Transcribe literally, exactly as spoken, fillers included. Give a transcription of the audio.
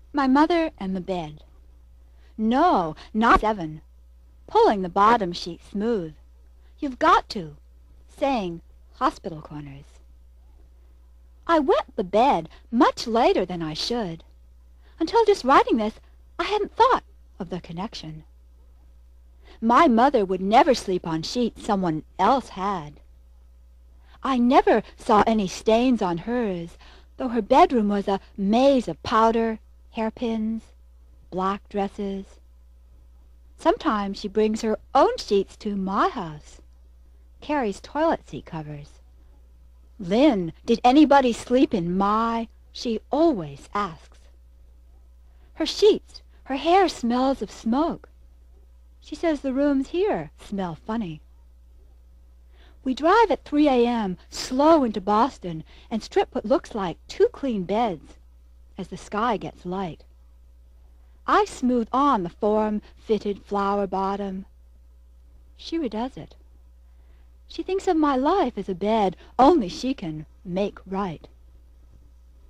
My mother and the bed. No, not seven. Pulling the bottom sheet smooth. You've got to. Saying hospital corners. I wet the bed much later than I should. Until just writing this, I hadn't thought of the connection. My mother would never sleep on sheets someone else had. I never saw any stains on hers, though her bedroom was a maze of powder, hairpins, black dresses. Sometimes she brings her own sheets to my house, carries toilet seat covers. "Lynn, did anybody sleep in my?" she always asks. Her sheets, her hair smells of smoke. She says the rooms here smell funny. We drive at three a m slow into Boston and strip what looks like two clean beds as the sky gets light. I smooth on the form-fitted flower bottom. She redoes it. She thinks of my life as a bed only she can make right.